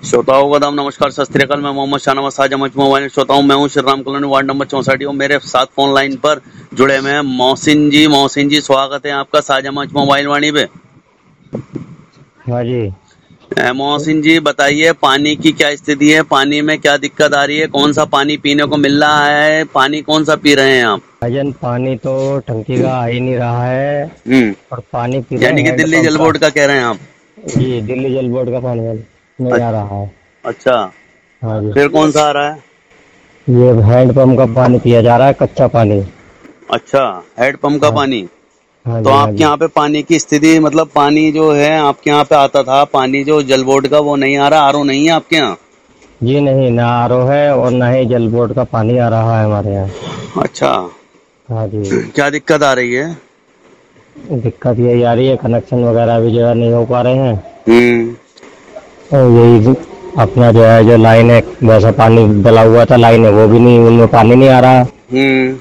श्रोताओं का दाम नमस्कार, सत श्री अकाल। मैं मोहम्मद शाहनवाज साझा मंच मोबाइल श्रोताओं, मैं हूँ Shri Ram colony ward number 64 और मेरे साथ फोन लाइन पर जुड़े हुए हैं मोहसिन जी। मोहसिन जी, स्वागत है आपका साझा मंच मोबाइल वाणी पे। हाँ जी। मोहसिन जी बताइए, पानी की क्या स्थिति है? पानी में क्या दिक्कत आ रही है? कौन सा पानी पीने को मिल रहा है? पानी कौन सा पी रहे हैं आप? भाईजान, पानी तो टंकी का आ ही नहीं रहा है हम्म। और पानी पी रहे यानी हैं कि दिल्ली हैंडपंप जल का। बोर्ड का कह रहे हैं आप? जी, दिल्ली जल बोर्ड का पानी नहीं आ रहा है। अच्छा, हाँ जी। फिर कौन सा आ रहा है? ये हैंडपंप का पानी पिया जा रहा है, कच्चा पानी। अच्छा, हेड पंप का हाँ। पानी। हाँ तो जी। हाँ आपके जी। यहाँ पे पानी की स्थिति, मतलब पानी जो है आपके यहाँ पे आता था, पानी जो जल बोर्ड का वो नहीं आ रहा? आरओ नहीं है आपके यहाँ? जी नहीं, ना आरओ है और ना ही जल बोर्ड का पानी आ रहा है हमारे यहाँ। अच्छा। हाँ जी। क्या दिक्कत आ रही है? दिक्कत यही आ रही है, कनेक्शन वगैरह भी जो है नहीं हो पा रहे हैं। हम्म। और यही अपना जो है, जो लाइन है, वैसा पानी डला हुआ था लाइन है, वो भी नहीं, उनमें पानी नहीं आ रहा। हम्म।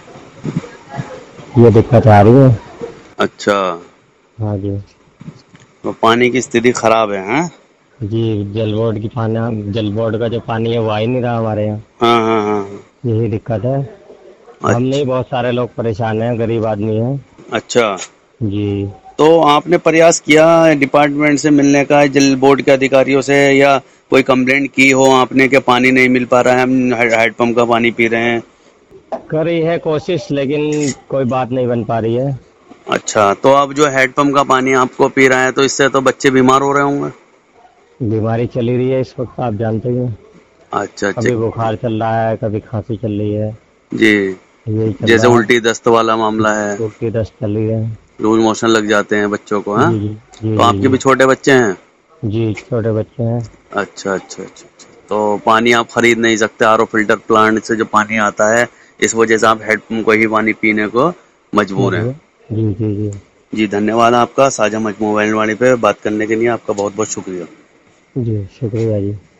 ये दिक्कत आ रही है। अच्छा, हाँ जी। तो पानी की स्थिति खराब है, हैं? जी, जल बोर्ड का जो पानी है वो आ ही नहीं रहा हमारे यहाँ। हाँ हाँ हाँ। यही दिक्कत है। हम नहीं, अच्छा। बहुत सारे लोग परेशान हैं, गरीब आदमी हैं। अच्छा, जी। तो आपने प्रयास किया डिपार्टमेंट से मिलने का, जल बोर्ड के अधिकारियों से, या कोई कंप्लेंट की हो आपने कि पानी नहीं मिल पा रहा है, हम हेडपंप का पानी पी रहे हैं? करी है कोशिश, लेकिन कोई बात नहीं बन पा रही है। अच्छा, तो अब जो हेडपंप का पानी आपको पी रहे हैं तो इससे तो बच्चे बीमार हो रहे होंगे? बीमारी चली रही है इस वक्त, आप जानते ही हैं। अच्छा अच्छा। कभी बुखार चल रहा है, कभी खांसी चल रही है। जी। यही चल जैसे रहा है। उल्टी दस्त वाला मामला है, उल्टी दस्त चल रही है। लूज मोशन लग जाते हैं बच्चों को, हाँ? जी जी। जी तो जी आपके जी। भी छोटे बच्चे हैं? जी, छोटे बच्चे हैं। अच्छा अच्छा अच्छा अच्छा। तो पानी आप खरीद नहीं सकते, आरओ फिल्टर प्लांट से जो पानी आता है, इस वजह से आप हेडपंप को ही पानी पीने को मजबूर हैं। मजबूर। जी जी जी। जी, धन्यवाद आपका साझा मच मोबाइल वाणी पे बात करने के लिए। आपका बहुत बहुत शुक्रिया। जी, शुक्रिया जी।